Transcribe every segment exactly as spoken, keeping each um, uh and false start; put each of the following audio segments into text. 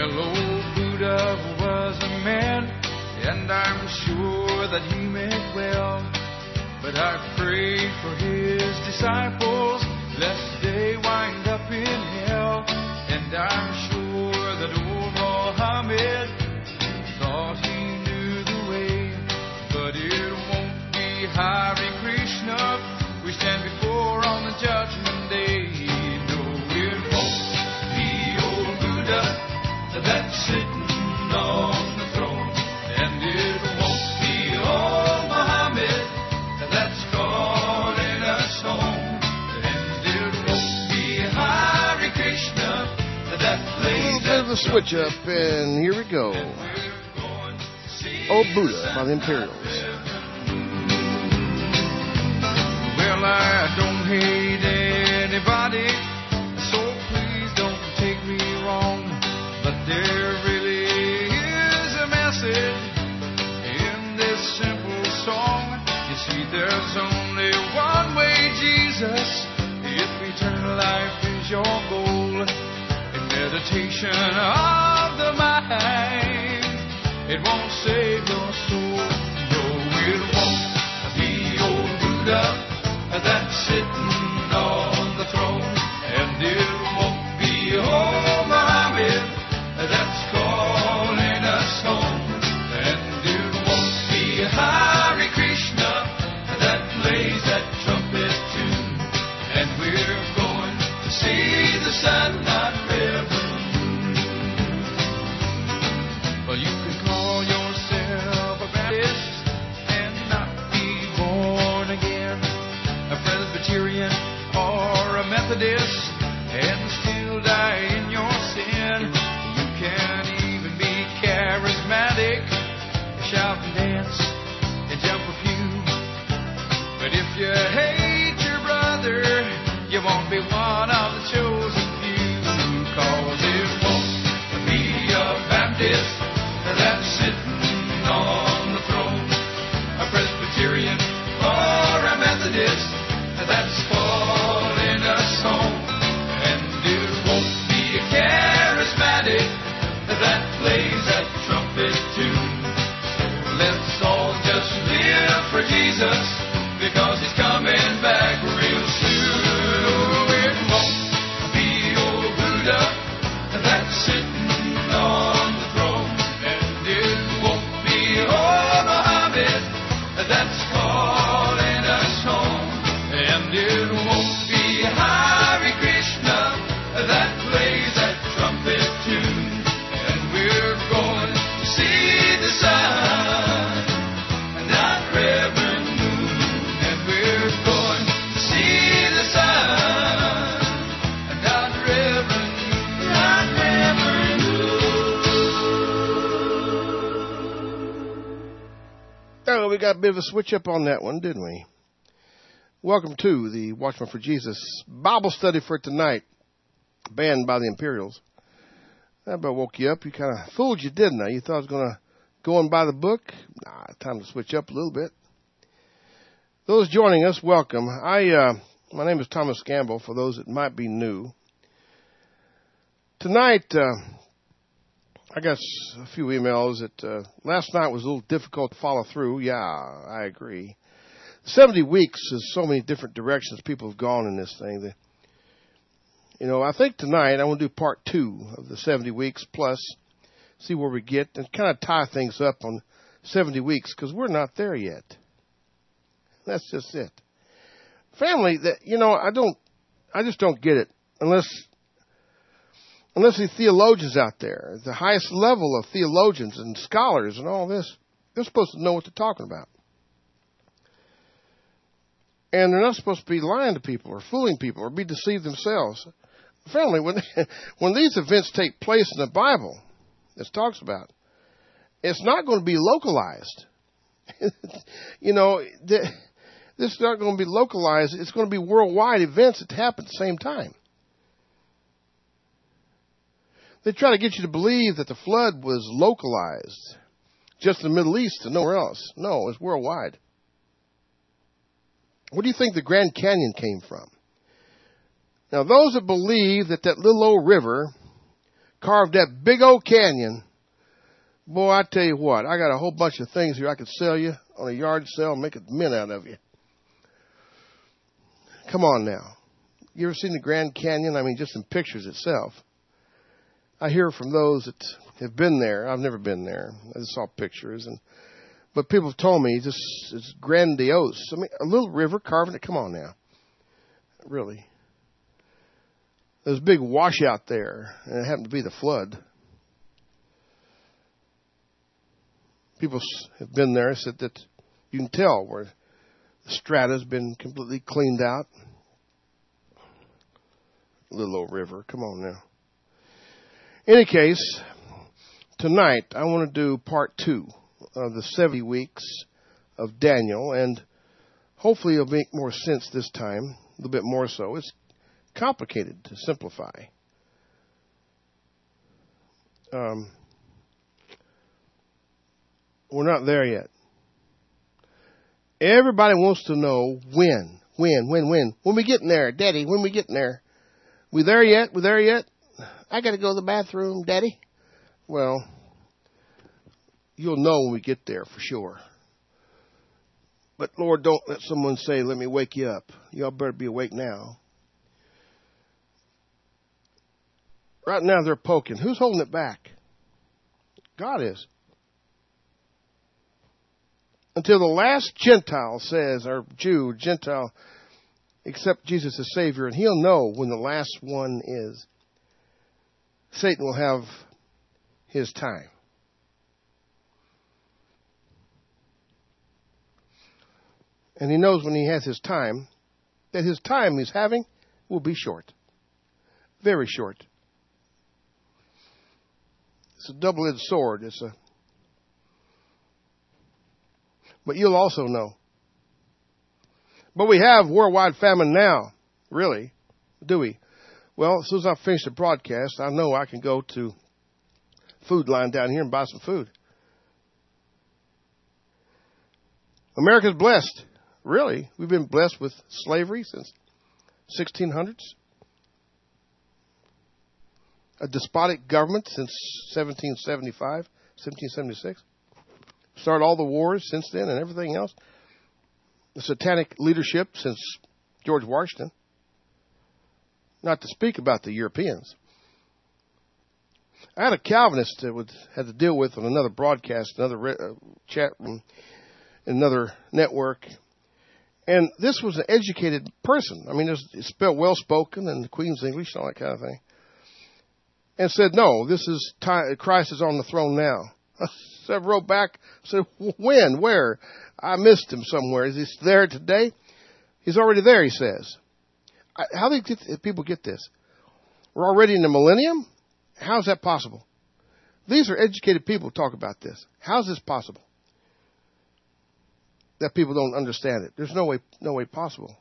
Well, old Buddha was a man, and I'm sure that he meant well. But I prayed for his disciples, lest they wind up in hell. And I'm sure that old Muhammad thought he knew the way. But it won't be Hare Krishna we stand before on the judgment day. No, it won't be old Buddha that's sitting on the throne. And it won't be old Muhammad that's calling us home. And it won't be Hare Krishna that plays that the switch up, and here we go. Old Buddha by the Imperials. Well, I don't hate anybody, so please don't take me wrong. But there really is a message in this simple song. You see, there's only one way, Jesus, if eternal life is your goal. In meditation of the mind, it won't save your soul. No, it won't be old Buddha that's sitting on the throne. And it won't be old Muhammad that's calling us home. And it won't be Hare Krishna that plays that trumpet tune. And we're going to see the sun, not Reverend Moon. Well, you can call yourself a Baptist and not be born again, a Presbyterian or a Methodist, and still die in your sin. You can't even be charismatic, shout and dance and jump a few. But if you hate your brother, you won't be one of the chosen few. Cause it won't be a Baptist that's sitting on the throne, a Presbyterian or a Methodist that's calling us home. And it won't be a charismatic that plays that trumpet tune. So let's all just live for Jesus, because he's coming back real soon. Oh, it won't be old Buddha that's sitting on the throne. And it won't be old Muhammad that's calling us home. And it won't be Hare Krishna that plays that trumpet tune. And we're going to see the sun, not Reverend Moon. And we're going to see the sun, not Reverend Moon, not Reverend Moon. Oh, we got a bit of a switch up on that one, didn't we? Welcome to the Watchman for Jesus Bible study for tonight, banned by the Imperials. That about woke you up. You kind of fooled you, didn't I? You thought I was going to go on by the book? Nah, time to switch up a little bit. Those joining us, welcome. I, uh, my name is Thomas Gamble, for those that might be new. Tonight, uh, I got a few emails that uh, last night was a little difficult to follow through. Yeah, I agree. seventy weeks is so many different directions people have gone in this thing. That, you know, I think tonight I want to do part two of the seventy weeks plus, see where we get, and kind of tie things up on seventy weeks, because we're not there yet. That's just it. Family, that you know, I don't, I just don't get it unless, unless the theologians out there, the highest level of theologians and scholars and all this, they're supposed to know what they're talking about. And they're not supposed to be lying to people or fooling people or be deceived themselves. Family, when when these events take place in the Bible, this talks about, it's not going to be localized. you know, the, this is not going to be localized. It's going to be worldwide events that happen at the same time. They try to get you to believe that the flood was localized, just in the Middle East and nowhere else. No, it's worldwide. Where do you think the Grand Canyon came from? Now, those that believe that that little old river carved that big old canyon. Boy, I tell you what, I got a whole bunch of things here I could sell you on a yard sale and make a mint out of you. Come on now. You ever seen the Grand Canyon? I mean, just in pictures itself. I hear from those that have been there. I've never been there. I just saw pictures. and But people have told me just it's grandiose. I mean, a little river carving it. Come on now. Really. There's a big washout there, and it happened to be the flood. People have been there and said that you can tell where the strata's been completely cleaned out. Little old river. Come on now. In any case, tonight I want to do part two of the seventy weeks of Daniel, and hopefully it'll make more sense this time, a little bit more so. It's complicated to simplify. Um, we're not there yet. Everybody wants to know when, when, when, when. When we getting there, Daddy, when we getting there? We there yet? We there yet? I got to go to the bathroom, Daddy. Well, you'll know when we get there for sure. But Lord, don't let someone say, let me wake you up. Y'all better be awake now. Right now they're poking. Who's holding it back? God is. Until the last Gentile says, or Jew, Gentile, accept Jesus as Savior, and he'll know when the last one is. Satan will have his time. And he knows when he has his time, that his time he's having will be short. Very short. It's a double-edged sword. It's a. But you'll also know. But we have worldwide famine now. Really? Do we? Well, as soon as I finish the broadcast, I know I can go to Food Line down here and buy some food. America's blessed. Really? We've been blessed with slavery since sixteen hundreds. A despotic government since seventeen seventy-five, seventeen seventy-six. Started all the wars since then and everything else. The satanic leadership since George Washington. Not to speak about the Europeans. I had a Calvinist that would had to deal with on another broadcast, another re- uh, chat room, another network. And this was an educated person. I mean, it's spelled well-spoken and the Queen's English and all that kind of thing. And said, no, this is time, Christ is on the throne now. So I wrote back, said, when, where? I missed him somewhere. Is he there today? He's already there, he says. How do people get this? We're already in the millennium? How is that possible? These are educated people who talk about this. How is this possible? That people don't understand it. There's no way, no way possible.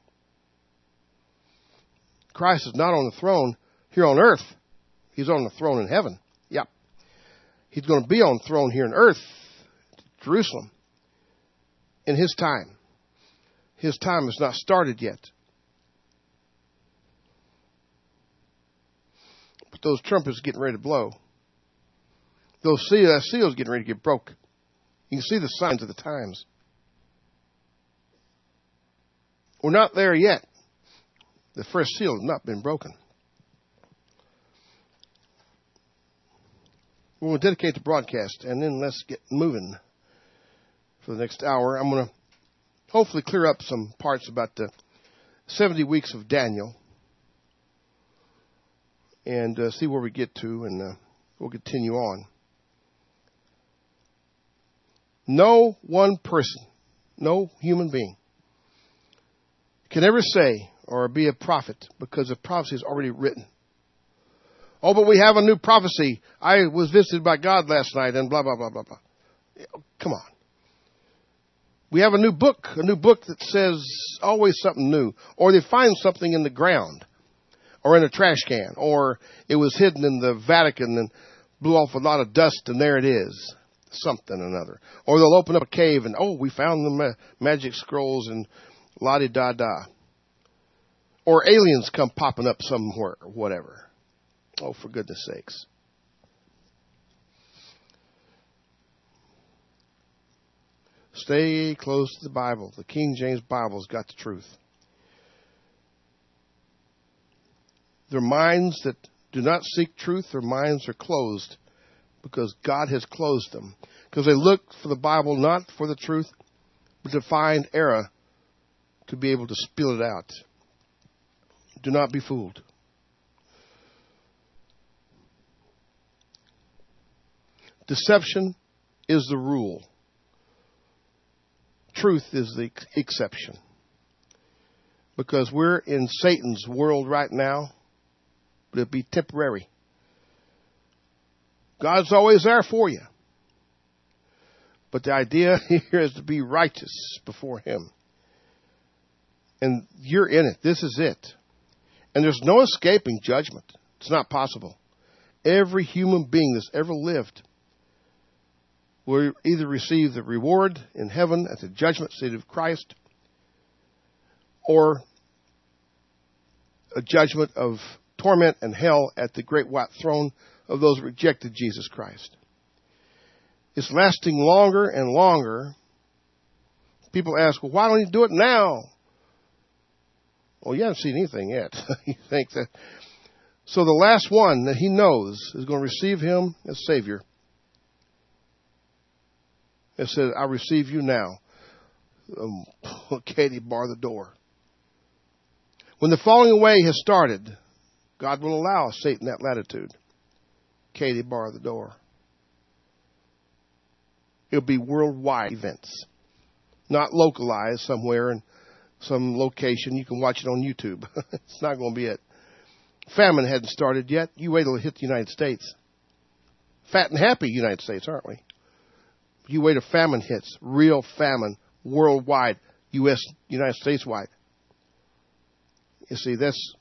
Christ is not on the throne here on earth. He's on the throne in heaven. Yep. He's going to be on the throne here on earth, Jerusalem, in his time. His time has not started yet. But those trumpets are getting ready to blow. Those seals, seals getting ready to get broke. You can see the signs of the times. We're not there yet. The first seal has not been broken. We'll dedicate the broadcast, and then let's get moving for the next hour. I'm going to hopefully clear up some parts about the seventy weeks of Daniel and uh, see where we get to, and uh, we'll continue on. No one person, no human being can ever say or be a prophet because the prophecy is already written. Oh, but we have a new prophecy. I was visited by God last night and blah, blah, blah, blah, blah. Come on. We have a new book, a new book that says always something new. Or they find something in the ground or in a trash can, or it was hidden in the Vatican and blew off a lot of dust and there it is. Something or another. Or they'll open up a cave and, oh, we found the ma- magic scrolls and la-di-da-da. Or aliens come popping up somewhere or whatever. Oh, for goodness sakes. stay close to the Bible. The King James Bible's got the truth. Their minds that do not seek truth, their minds are closed because God has closed them. Because they look for the Bible not for the truth, but to find error to be able to spill it out. Do not be fooled. Deception is the rule. Truth is the exception. Because we're in Satan's world right now, but it'll be temporary. God's always there for you. But the idea here is to be righteous before Him. And you're in it. This is it. And there's no escaping judgment. It's not possible. Every human being that's ever lived will either receive the reward in heaven at the judgment seat of Christ, or a judgment of torment and hell at the great white throne of those who rejected Jesus Christ. It's lasting longer and longer. People ask, well, why don't you do it now? Well, you haven't seen anything yet. You think that. So the last one that He knows is going to receive Him as Savior. It said, I receive you now. Um, Katie, bar the door. When the falling away has started, God will allow Satan that latitude. Katie, bar the door. It'll be worldwide events, not localized somewhere in some location. You can watch it on YouTube. It's not going to be it. Famine hadn't started yet. You wait till it hit the United States. Fat and happy United States, aren't we? You wait till famine hits, real famine, worldwide, U S, United States wide. You see, that's,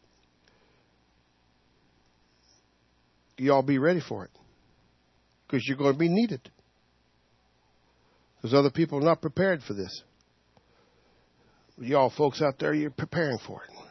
y'all be ready for it. Because you're going to be needed. Because other people are not prepared for this. Y'all folks out there, you're preparing for it.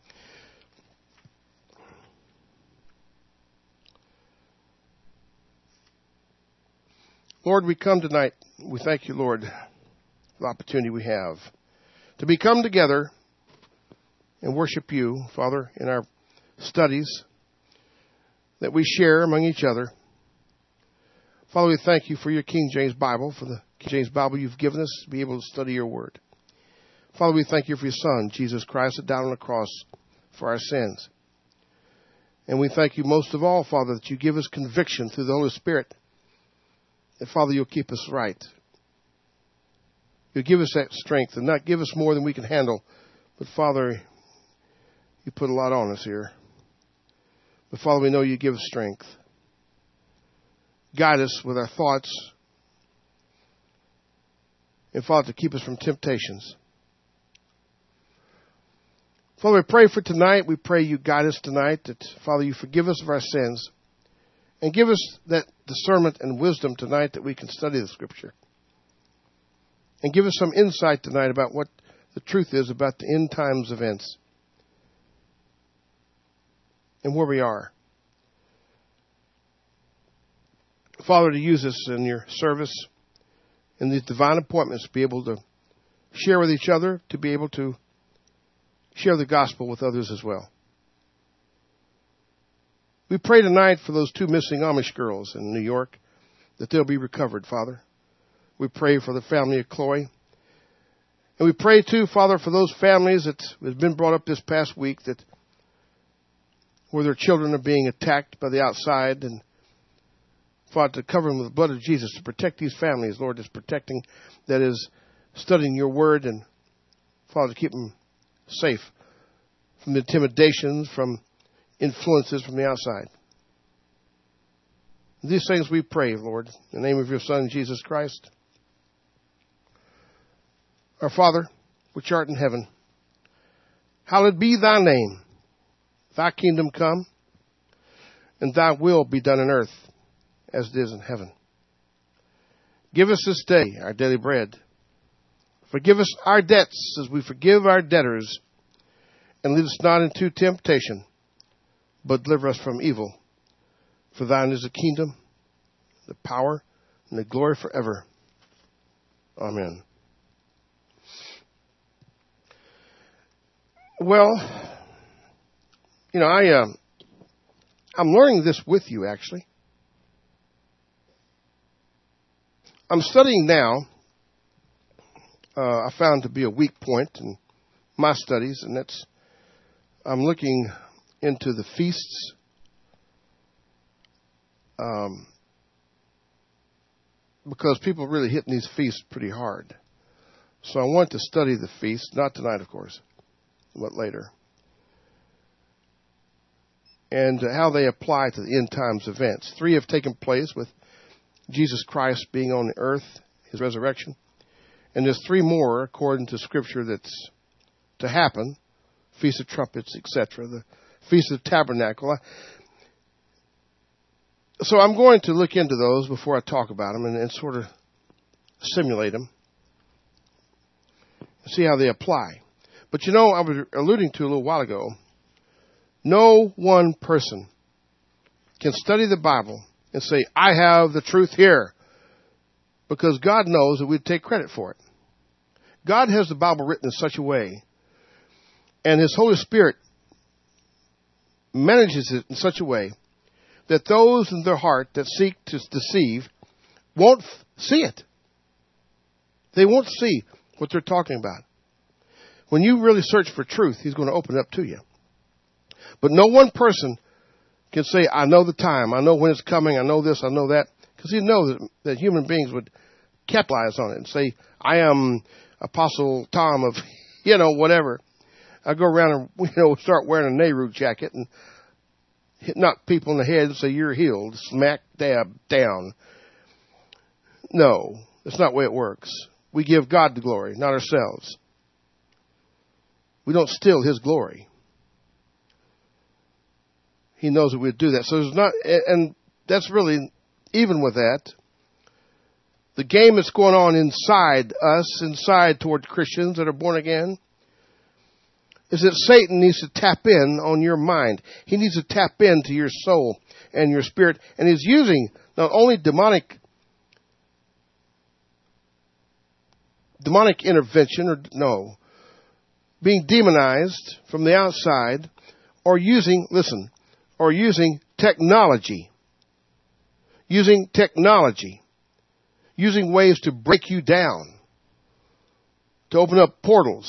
Lord, we come tonight. We thank you, Lord, for the opportunity we have to be come together and worship you, Father, in our studies that we share among each other. Father, we thank you for your King James Bible, for the King James Bible you've given us to be able to study your word. Father, we thank you for your Son, Jesus Christ, that died on the cross for our sins. And we thank you most of all, Father, that you give us conviction through the Holy Spirit. And Father, you'll keep us right. You'll give us that strength and not give us more than we can handle. But Father, you put a lot on us here. But Father, we know you give us strength. Guide us with our thoughts. And Father, to keep us from temptations. Father, we pray for tonight. We pray you guide us tonight. That, Father, you forgive us of our sins. And give us that discernment and wisdom tonight that we can study the Scripture. And give us some insight tonight about what the truth is about the end times events. And where we are. Father, to use us in your service, in these divine appointments, to be able to share with each other, to be able to share the gospel with others as well. We pray tonight for those two missing Amish girls in New York, that they'll be recovered, Father. We pray for the family of Chloe. And we pray, too, Father, for those families that have been brought up this past week, that where their children are being attacked by the outside, and Father, to cover them with the blood of Jesus, to protect these families, Lord, is protecting, that is studying your word, and Father, to keep them safe from the intimidations, from influences from the outside. These things we pray, Lord, in the name of your Son, Jesus Christ. Our Father, which art in heaven, hallowed be thy name. Thy kingdom come, and thy will be done on earth as it is in heaven. Give us this day our daily bread. Forgive us our debts as we forgive our debtors. And lead us not into temptation, but deliver us from evil. For thine is the kingdom, the power, and the glory forever. Amen. Well, you know, I, uh, I'm learning this with you, actually. I'm studying now, uh, I found to be a weak point in my studies, and that's, I'm looking into the feasts. Um, because people are really hitting these feasts pretty hard. So I want to study the feasts, not tonight, of course, but later. And how they apply to the end times events. Three have taken place with Jesus Christ being on the earth, his resurrection. And there's three more, according to Scripture, that's to happen. Feast of Trumpets, et cetera. The Feast of Tabernacle. So I'm going to look into those before I talk about them and, and sort of simulate them. See how they apply. But you know, I was alluding to a little while ago, no one person can study the Bible and say, I have the truth here. Because God knows that we'd take credit for it. God has the Bible written in such a way, and His Holy Spirit manages it in such a way that those in their heart that seek to deceive won't f- see it. They won't see what they're talking about. When you really search for truth, He's going to open it up to you. But no one person can say, I know the time, I know when it's coming, I know this, I know that. Because He knows that, that human beings would capitalize on it and say, I am Apostle Tom of, you know, whatever. I go around and, you know, start wearing a Nehru jacket and hit, knock people in the head and say, you're healed, smack, dab, down. No, that's not the way it works. We give God the glory, not ourselves. We don't steal His glory. He knows that we'd do that. So there's not, and that's really, even with that, the game that's going on inside us, inside toward Christians that are born again, is that Satan needs to tap in on your mind. He needs to tap into your soul and your spirit. And he's using not only demonic demonic intervention, or no, being demonized from the outside, or using, listen, or using technology. Using technology. Using ways to break you down. To open up portals.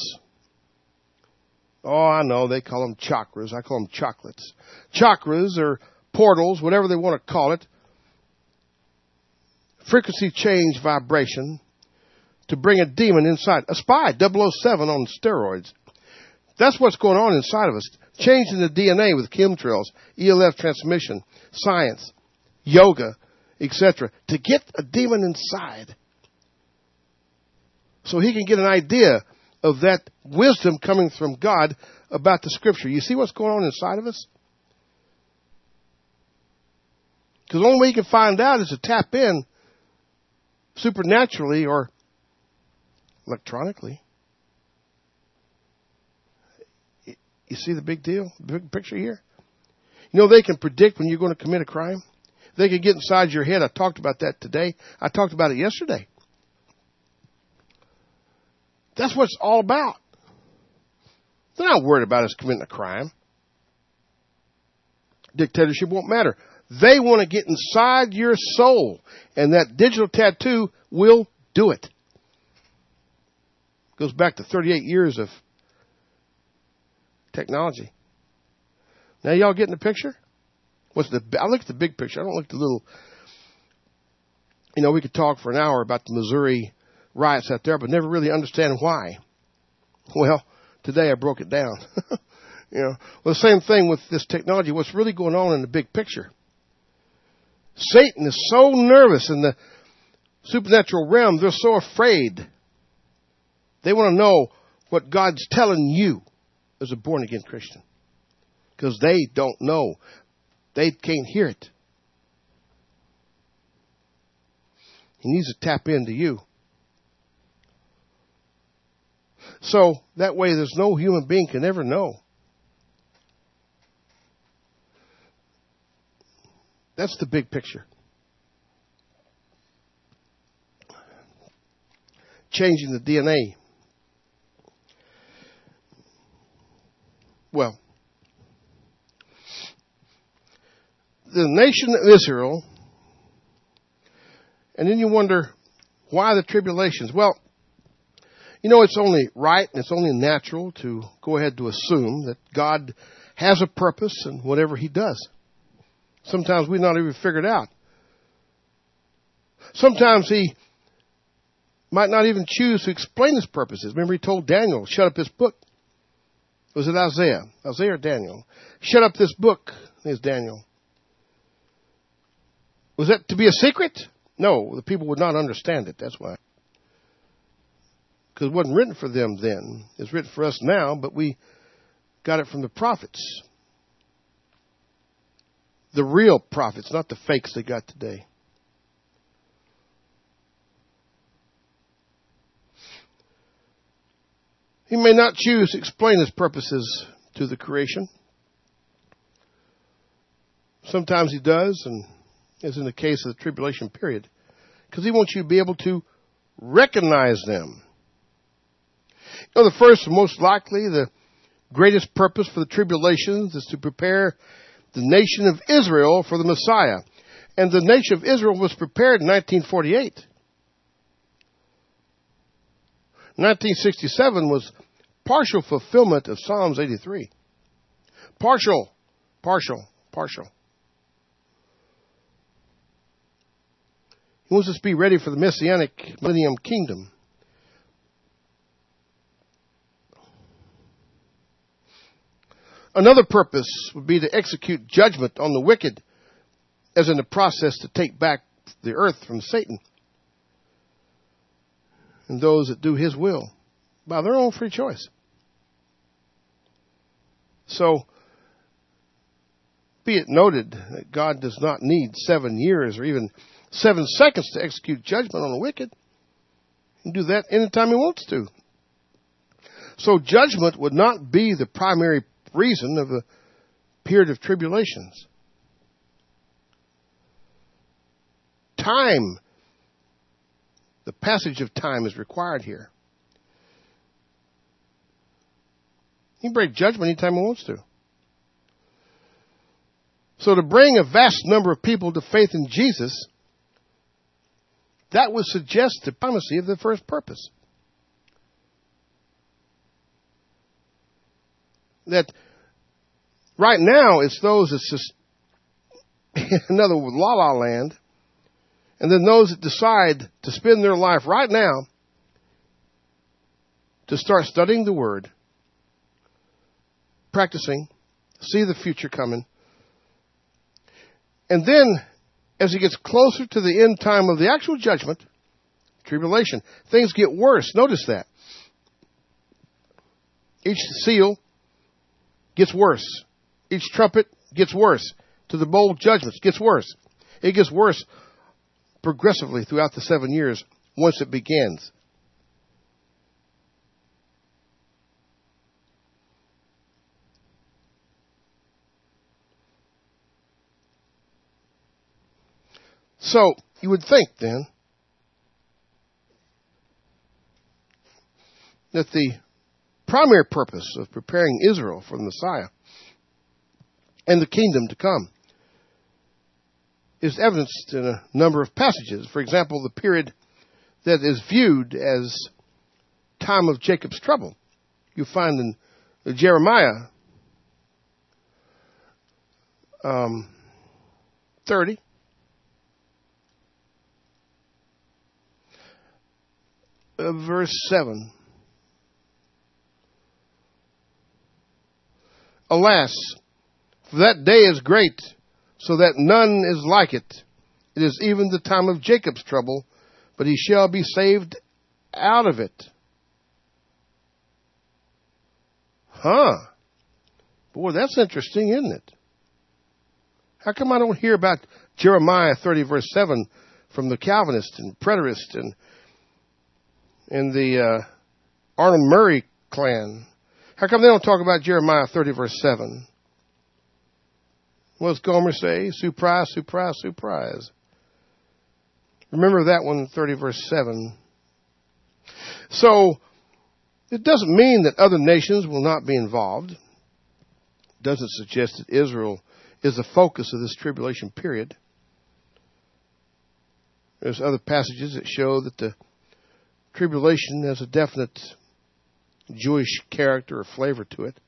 Oh, I know, they call them chakras. I call them chocolates. Chakras or portals, whatever they want to call it. Frequency change vibration to bring a demon inside. A spy, double oh seven on steroids. That's what's going on inside of us. Changing the D N A with chemtrails, E L F transmission, science, yoga, et cetera, to get a demon inside. So he can get an idea of that wisdom coming from God about the Scripture. You see what's going on inside of us? Because the only way you can find out is to tap in supernaturally or electronically. You see the big deal, the big picture here? You know, they can predict when you're going to commit a crime. They can get inside your head. I talked about that today. I talked about it yesterday. That's what it's all about. They're not worried about us committing a crime. Dictatorship won't matter. They want to get inside your soul. And that digital tattoo will do it. Goes back to thirty-eight years of technology. Now y'all getting the picture? What's the? I look at the big picture. I don't look at the little. You know, we could talk for an hour about the Missouri riots out there, but never really understand why. Well, today I broke it down. You know, well, the same thing with this technology. What's really going on in the big picture? Satan is so nervous in the supernatural realm. They're so afraid. They want to know what God's telling you as a born-again Christian. Because they don't know. They can't hear it. He needs to tap into you. So that way there's no human being can ever know. That's the big picture. changing the D N A. Well, the nation of Israel, and then you wonder, why the tribulations? Well, you know, it's only right and it's only natural to go ahead to assume that God has a purpose in whatever he does. Sometimes we not even figure it out. Sometimes he might not even choose to explain his purposes. Remember, he told Daniel, shut up this book. Was it Isaiah? Isaiah or Daniel? Shut up this book. There's Daniel. Was that to be a secret? No, the people would not understand it. That's why. Because it wasn't written for them then. It's written for us now, but we got it from the prophets. The real prophets, not the fakes they got today. He may not choose to explain his purposes to the creation. Sometimes he does, and as in the case of the tribulation period, because he wants you to be able to recognize them. You know, the first, most likely, the greatest purpose for the tribulations is to prepare the nation of Israel for the Messiah. And the nation of Israel was prepared in nineteen forty-eight. nineteen sixty-seven was partial fulfillment of Psalms eighty-three. Partial, partial, partial. He wants us to be ready for the Messianic millennium kingdom. Another purpose would be to execute judgment on the wicked, as in the process to take back the earth from Satan and those that do his will by their own free choice. So, be it noted that God does not need seven years or even seven seconds to execute judgment on the wicked. He can do that anytime he wants to. So judgment would not be the primary reason of the period of tribulations. Time, the passage of time is required here. He can break judgment anytime he wants to. So to bring a vast number of people to faith in Jesus, that would suggest the primacy of the first purpose. That right now it's those that's just another la la land, and then those that decide to spend their life right now to start studying the Word, practicing, see the future coming, and then as it gets closer to the end time of the actual judgment, tribulation, things get worse. Notice that. Each seal gets worse. Each trumpet gets worse. To the bowl judgments gets worse. It gets worse progressively throughout the seven years once it begins. So, you would think then that the primary purpose of preparing Israel for the Messiah and the kingdom to come is evidenced in a number of passages. For example, the period that is viewed as time of Jacob's trouble. You find in Jeremiah um, thirty. Uh, verse seven. Alas, for that day is great, so that none is like it. It is even the time of Jacob's trouble, but he shall be saved out of it. Huh. Boy, that's interesting, isn't it? How come I don't hear about Jeremiah thirty, verse seven from the Calvinist and preterist and in the uh, Arnold Murray clan? How come they don't talk about Jeremiah thirty, verse seven? What does Gomer say? Surprise, surprise, surprise. Remember that one, thirty, verse seven. So, it doesn't mean that other nations will not be involved. It doesn't suggest that Israel is the focus of this tribulation period. There's other passages that show that the tribulation has a definite Jewish character or flavor to it.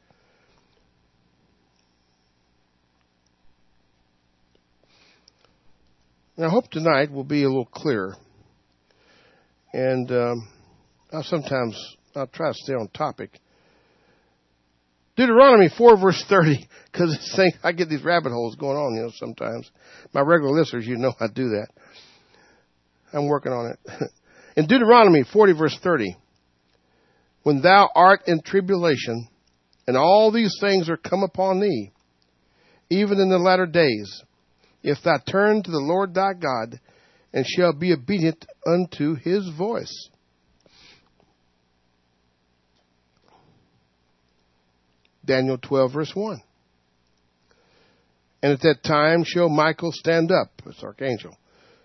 And I hope tonight will be a little clearer. And um, I'll sometimes, I'll try to stay on topic. Deuteronomy four, verse thirty, because I get these rabbit holes going on, you know, sometimes. My regular listeners, you know I do that. I'm working on it. In Deuteronomy forty, verse thirty, when thou art in tribulation, and all these things are come upon thee, even in the latter days, if thou turn to the Lord thy God, and shall be obedient unto his voice. Daniel twelve, verse one. And at that time shall Michael stand up, this archangel,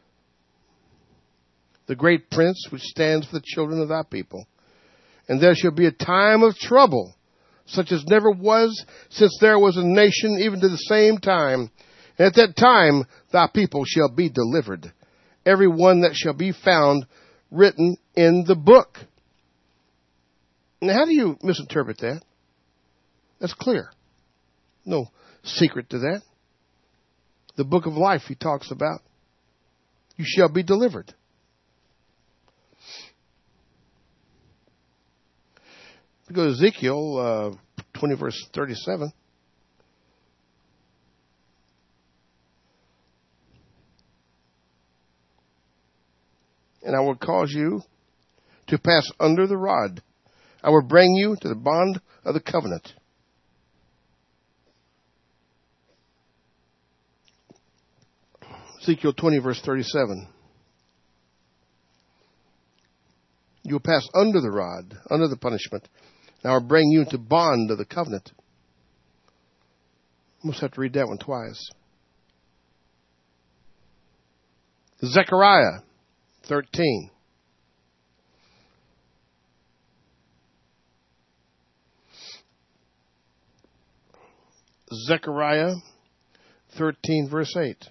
the great prince which stands for the children of thy people. And there shall be a time of trouble, such as never was since there was a nation, even to the same time. And at that time thy people shall be delivered, every one that shall be found written in the book. Now, how do you misinterpret that? That's clear. No secret to that. The book of life he talks about. You shall be delivered. We go to Ezekiel uh, twenty, verse thirty-seven. And I will cause you to pass under the rod. I will bring you to the bond of the covenant. Ezekiel twenty, verse thirty-seven. You will pass under the rod, under the punishment, and I will bring you into bond of the covenant. I must have to read that one twice. Zechariah thirteen. Zechariah thirteen, verse eight.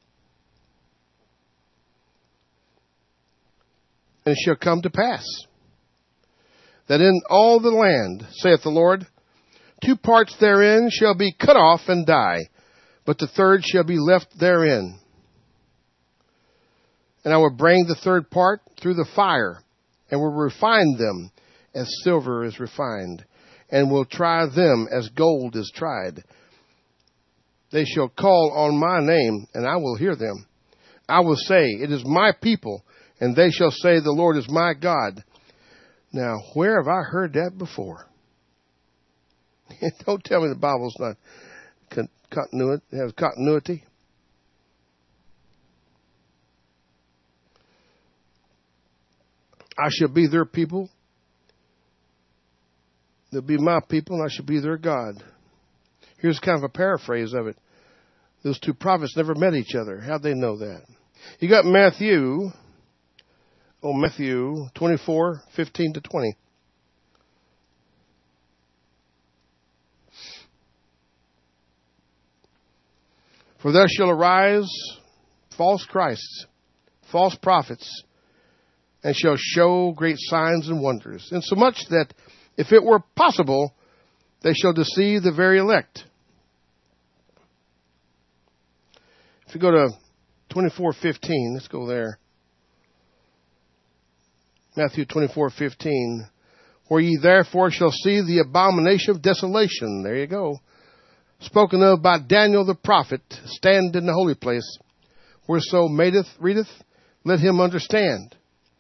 And it shall come to pass that in all the land, saith the Lord, two parts therein shall be cut off and die, but the third shall be left therein. And I will bring the third part through the fire, and will refine them as silver is refined, and will try them as gold is tried. They shall call on my name, and I will hear them. I will say, it is my people, and they shall say, the Lord is my God. Now, where have I heard that before? Don't tell me the Bible's not con- continuity, has continuity. I shall be their people. They'll be my people, and I shall be their God. Here's kind of a paraphrase of it. Those two prophets never met each other. How'd they know that? You got Matthew, oh, Matthew twenty-four, fifteen to twenty. For there shall arise false Christs, false prophets, and shall show great signs and wonders, insomuch that if it were possible, they shall deceive the very elect. If you go to twenty-four fifteen, let's go there. Matthew twenty-four fifteen. Where ye therefore shall see the abomination of desolation, there you go, spoken of by Daniel the prophet, stand in the holy place. Whereso madeth, readeth, let him understand.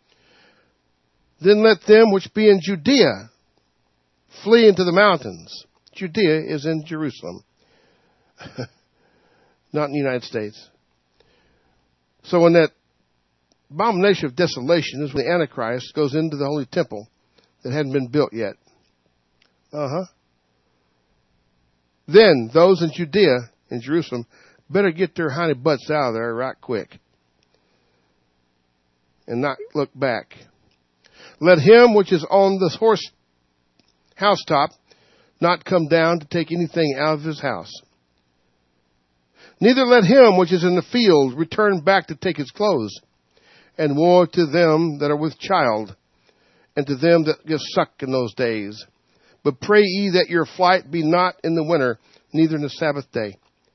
Then let them which be in Judea flee into the mountains. Judea is in Jerusalem, not in the United States. So when that abomination of desolation is when the Antichrist goes into the holy temple that hadn't been built yet. Uh-huh. Then those in Judea, in Jerusalem, better get their honey butts out of there right quick and not look back. Let him which is on the horse housetop not come down to take anything out of his house. Neither let him which is in the field return back to take his clothes. And woe to them that are with child, and to them that give suck in those days. But pray ye that your flight be not in the winter, neither in the Sabbath day.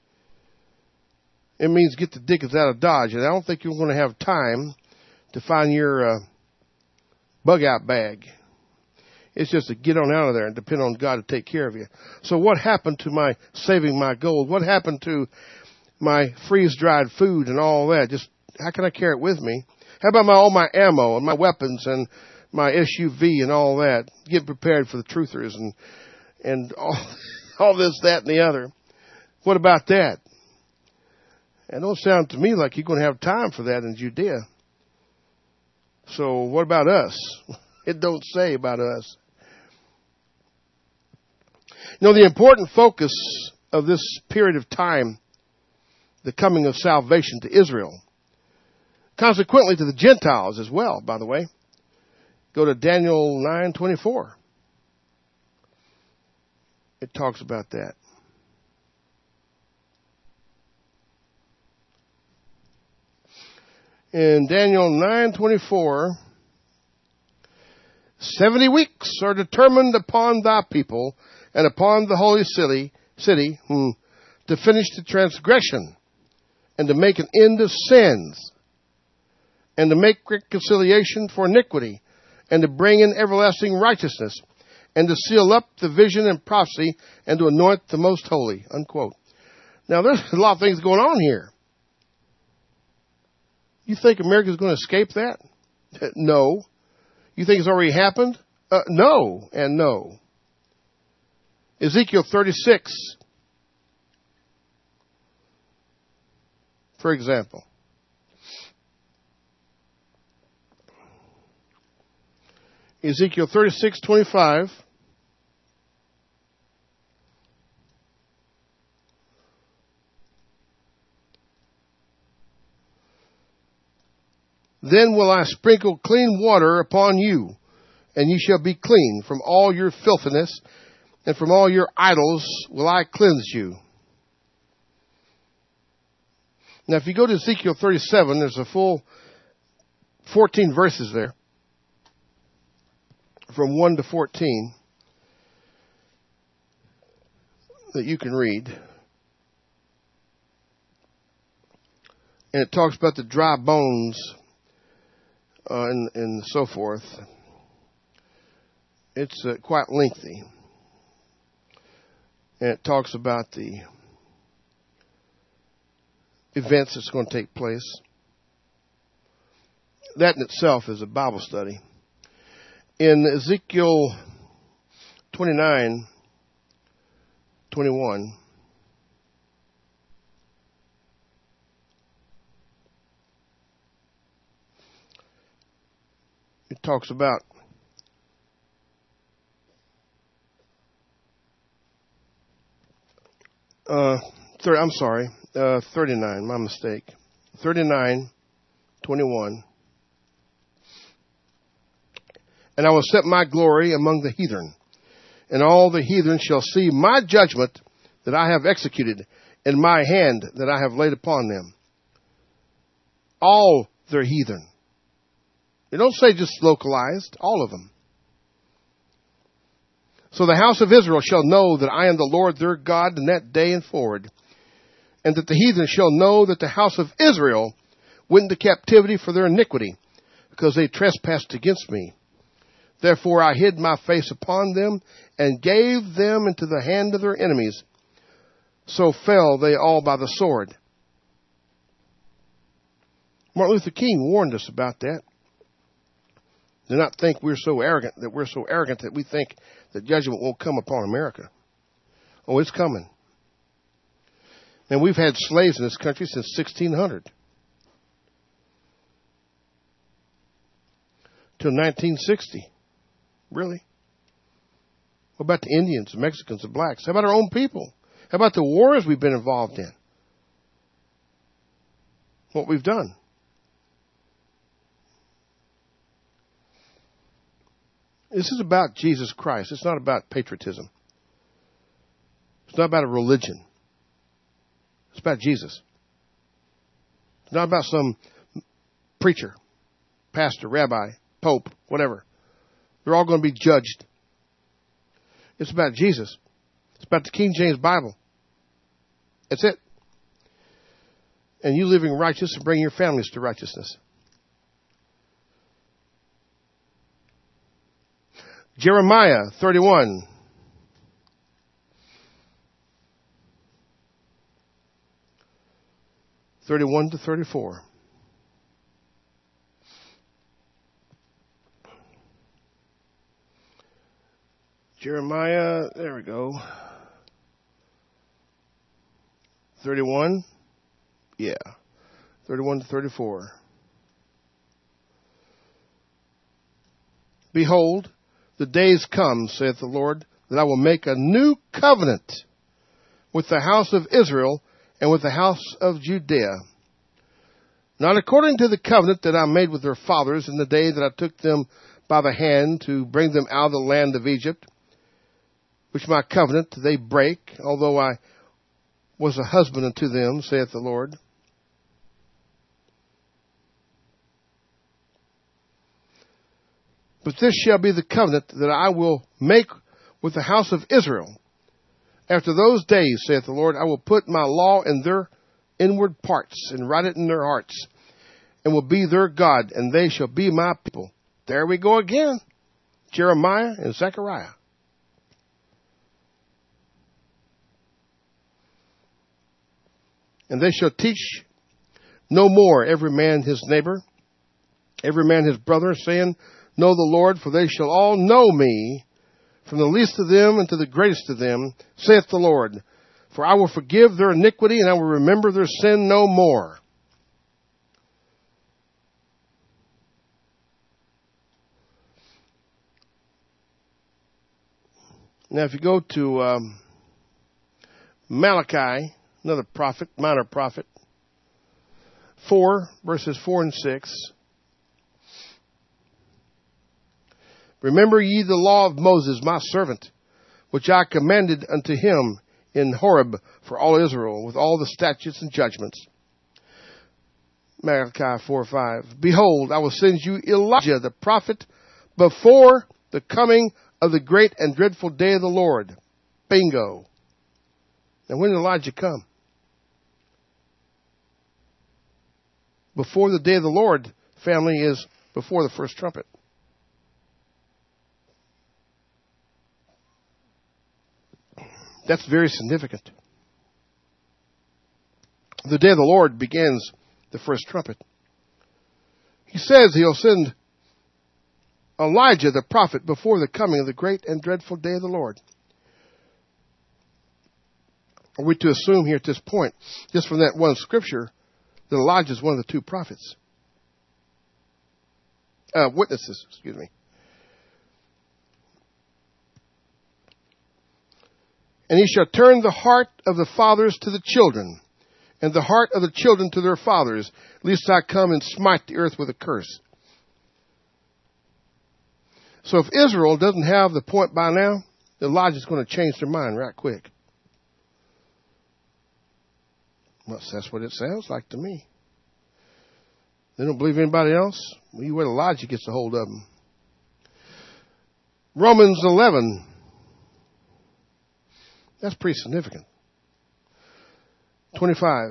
It means get the dickens out of Dodge. And I don't think you're going to have time to find your uh, bug out bag. It's just to get on out of there and depend on God to take care of you. So what happened to my saving my gold? What happened to my freeze-dried food and all that? Just how can I carry it with me? How about my all my ammo and my weapons and my S U V and all that? Get prepared for the truthers and and all, all this, that, and the other. What about that? It don't sound to me like you're going to have time for that in Judea. So what about us? It don't say about us. You know, the important focus of this period of time, the coming of salvation to Israel, consequently to the Gentiles as well, by the way. Go to Daniel nine twenty-four. It talks about that. In Daniel nine twenty-four, seventy weeks are determined upon thy people and upon the holy city, city hmm, to finish the transgression and to make an end of sins and to make reconciliation for iniquity and to bring in everlasting righteousness and to seal up the vision and prophecy and to anoint the most holy, unquote. Now, there's a lot of things going on here. You think America's going to escape that? No. You think it's already happened? Uh, no and no. Ezekiel thirty-six, for example. Ezekiel thirty-six twenty-five. Then will I sprinkle clean water upon you, and ye shall be clean from all your filthiness, and from all your idols will I cleanse you. Now, if you go to Ezekiel thirty-seven, there's a full fourteen verses there, from one to fourteen, that you can read. And it talks about the dry bones uh, and, and so forth. It's uh, quite lengthy. And it talks about the events that's going to take place. That in itself is a Bible study. In Ezekiel twenty-nine twenty-one, it talks about Uh, thirty, I'm sorry, uh, thirty-nine, my mistake. thirty-nine, twenty-one. And I will set my glory among the heathen, and all the heathen shall see my judgment that I have executed, and my hand that I have laid upon them. All their heathen. They don't say just localized, all of them. So the house of Israel shall know that I am the Lord their God in that day and forward, and that the heathen shall know that the house of Israel went into captivity for their iniquity, because they trespassed against me. Therefore I hid my face upon them, and gave them into the hand of their enemies. So fell they all by the sword. Martin Luther King warned us about that. Do not think we're so arrogant that we're so arrogant that we think that judgment won't come upon America. Oh, it's coming. And we've had slaves in this country since sixteen hundred. Till nineteen sixty. Really? What about the Indians, the Mexicans, the blacks? How about our own people? How about the wars we've been involved in? What we've done. This is about Jesus Christ. It's not about patriotism. It's not about a religion. It's about Jesus. It's not about some preacher, pastor, rabbi, pope, whatever. They're all going to be judged. It's about Jesus. It's about the King James Bible. That's it. And you living righteous and bring your families to righteousness. Jeremiah thirty-one. thirty-one to thirty-four. Jeremiah, there we go. thirty-one. Yeah. thirty-one to thirty-four. Behold, the days come, saith the Lord, that I will make a new covenant with the house of Israel and with the house of Judea. Not according to the covenant that I made with their fathers in the day that I took them by the hand to bring them out of the land of Egypt, which my covenant they break, although I was a husband unto them, saith the Lord. But this shall be the covenant that I will make with the house of Israel. After those days, saith the Lord, I will put my law in their inward parts and write it in their hearts, and will be their God, and they shall be my people. There we go again. Jeremiah and Zechariah. And they shall teach no more every man his neighbor, every man his brother, saying, Know the Lord, for they shall all know me, from the least of them unto the greatest of them, saith the Lord. For I will forgive their iniquity, and I will remember their sin no more. Now, if you go to um, Malachi, another prophet, minor prophet, four, verses four and six. Remember ye the law of Moses, my servant, which I commanded unto him in Horeb for all Israel, with all the statutes and judgments. Malachi four five. Behold, I will send you Elijah the prophet before the coming of the great and dreadful day of the Lord. Bingo. Now, when did Elijah come? Before the day of the Lord, family, is before the first trumpet. That's very significant. The day of the Lord begins the first trumpet. He says he'll send Elijah the prophet before the coming of the great and dreadful day of the Lord. Are we to assume here at this point, just from that one scripture, that Elijah is one of the two prophets? Uh, witnesses, excuse me. And he shall turn the heart of the fathers to the children, and the heart of the children to their fathers, lest I come and smite the earth with a curse. So if Israel doesn't have the point by now, Elijah's going to change their mind right quick. Well, that's what it sounds like to me. They don't believe anybody else? Well, you wait, Elijah gets a hold of them. Romans eleven. That's pretty significant. twenty-five.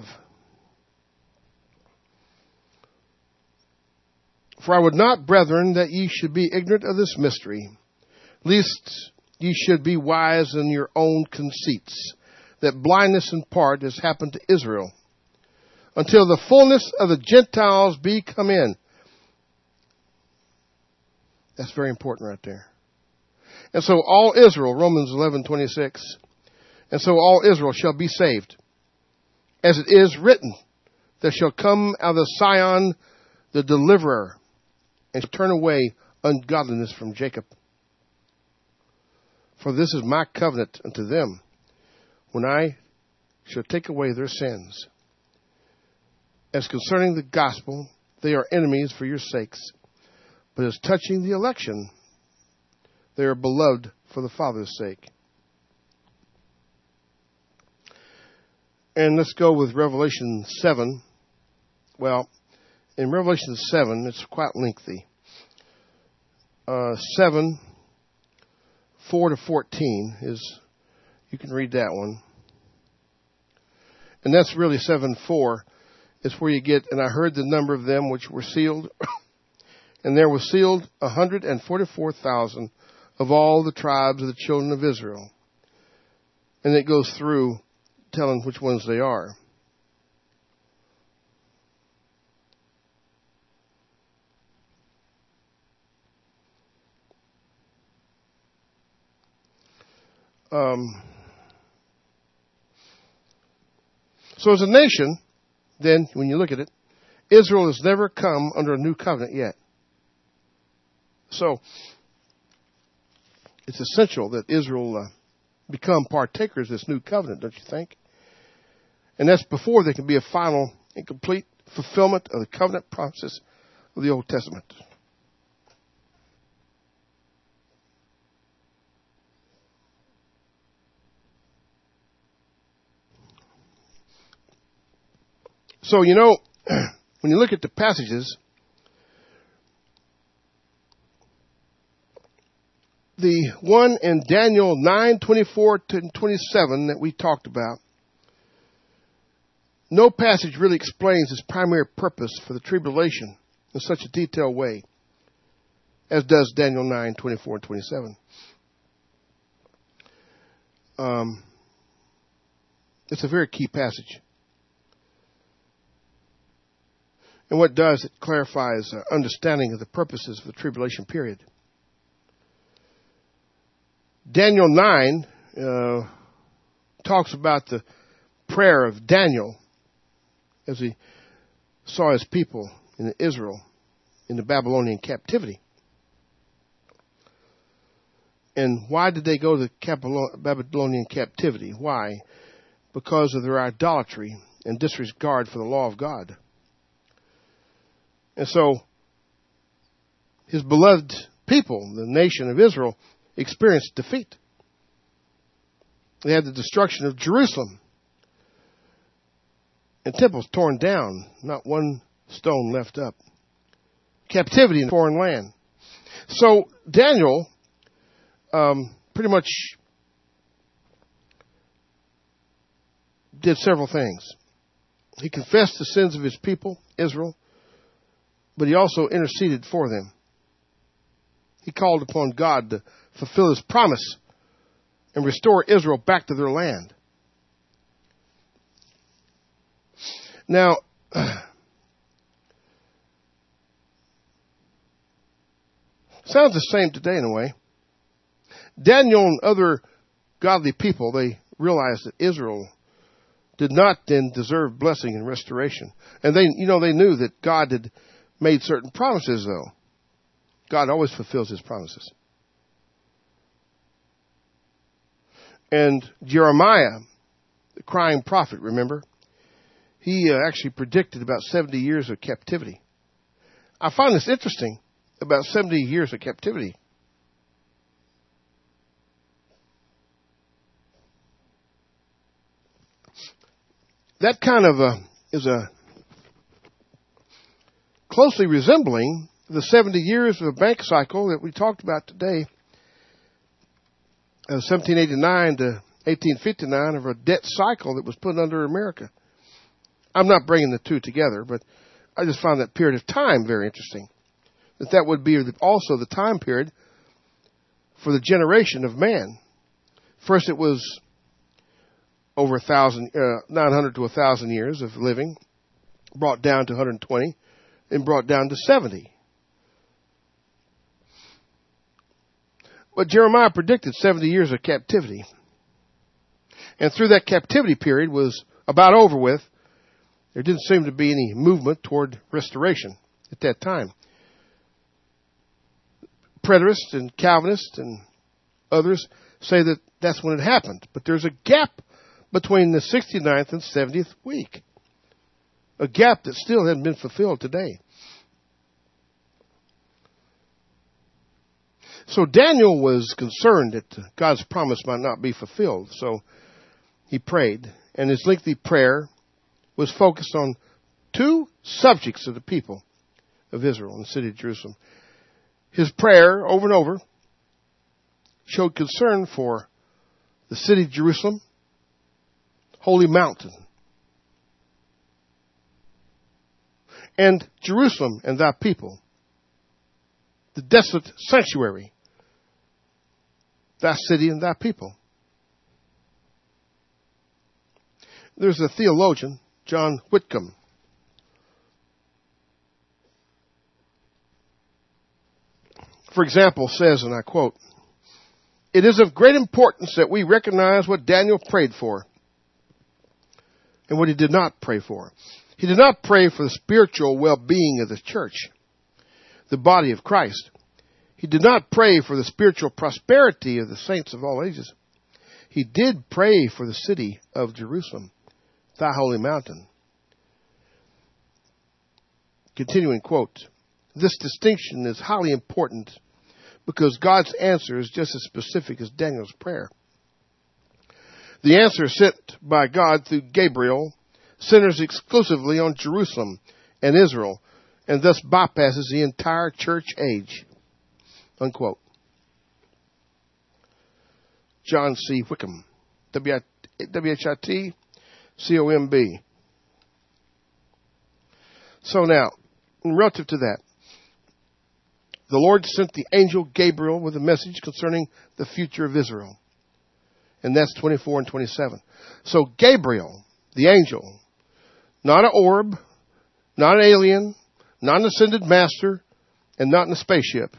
For I would not, brethren, that ye should be ignorant of this mystery, lest ye should be wise in your own conceits, that blindness in part has happened to Israel, until the fullness of the Gentiles be come in. That's very important right there. And so all Israel, Romans eleven twenty-six, and so all Israel shall be saved. As it is written, there shall come out of Sion the deliverer, and shall turn away ungodliness from Jacob. For this is my covenant unto them, when I shall take away their sins. As concerning the gospel, they are enemies for your sakes. But as touching the election, They are beloved for the Father's sake. And let's go with Revelation seven. Well, in Revelation seven, it's quite lengthy. Uh, seven, four to fourteen is, you can read that one. And that's really seven four. It's where you get, and I heard the number of them which were sealed. And there was sealed one hundred forty-four thousand of all the tribes of the children of Israel. And it goes through telling which ones they are. Um, so as a nation, then, when you look at it, Israel has never come under a new covenant yet. So, it's essential that Israel uh, become partakers of this new covenant, don't you think? And that's before there can be a final and complete fulfillment of the covenant promises of the Old Testament. So, you know, when you look at the passages, the one in Daniel nine, twenty-four to twenty-seven that we talked about, no passage really explains its primary purpose for the tribulation in such a detailed way as does Daniel nine, twenty-four and twenty-seven. Um, it's a very key passage. And what it does, it clarifies uh, understanding of the purposes of the tribulation period. Daniel nine uh, talks about the prayer of Daniel as he saw his people in Israel in the Babylonian captivity. And why did they go to the Babylonian captivity? Why? Because of their idolatry and disregard for the law of God. And so, his beloved people, the nation of Israel, experienced defeat. They had the destruction of Jerusalem. And temples torn down, not one stone left up. Captivity in a foreign land. So, Daniel um, pretty much did several things. He confessed the sins of his people, Israel, but he also interceded for them. He called upon God to fulfill his promise and restore Israel back to their land. Now, sounds the same today in a way. Daniel and other godly people, they realized that Israel did not then deserve blessing and restoration. And they, you know, they knew that God had made certain promises, though. God always fulfills his promises. And Jeremiah, the crying prophet, remember? He uh, actually predicted about seventy years of captivity. I find this interesting, about seventy years of captivity. That kind of a, is a closely resembling the seventy years of a bank cycle that we talked about today, uh, seventeen eighty-nine to eighteen fifty-nine, of a debt cycle that was put under America. I'm not bringing the two together, but I just found that period of time very interesting. That that would be also the time period for the generation of man. First, it was over a thousand, uh, nine hundred to a thousand years of living, brought down to one hundred twenty, and brought down to seventy. But Jeremiah predicted seventy years of captivity. And through that captivity period was about over with. There didn't seem to be any movement toward restoration at that time. Preterists and Calvinists and others say that that's when it happened. But there's a gap between the sixty-ninth and seventieth week. A gap that still hasn't been fulfilled today. So Daniel was concerned that God's promise might not be fulfilled. So he prayed, and his lengthy prayer was focused on two subjects of the people of Israel in the city of Jerusalem. His prayer, over and over, showed concern for the city of Jerusalem, holy mountain, and Jerusalem and thy people, the desolate sanctuary, thy city and thy people. There's a theologian, John Whitcomb. For example, says, and I quote, "It is of great importance that we recognize what Daniel prayed for and what he did not pray for. He did not pray for the spiritual well-being of the church, the body of Christ. He did not pray for the spiritual prosperity of the saints of all ages. He did pray for the city of Jerusalem, thy holy mountain." Continuing quote, "This distinction is highly important because God's answer is just as specific as Daniel's prayer. The answer sent by God through Gabriel centers exclusively on Jerusalem and Israel, and thus bypasses the entire church age." Unquote. John C. Whitcomb, W H I T C O M B. So now, relative to that, the Lord sent the angel Gabriel with a message concerning the future of Israel. And that's twenty-four and twenty-seven. So Gabriel, the angel, not an orb, not an alien, not an ascended master, and not in a spaceship.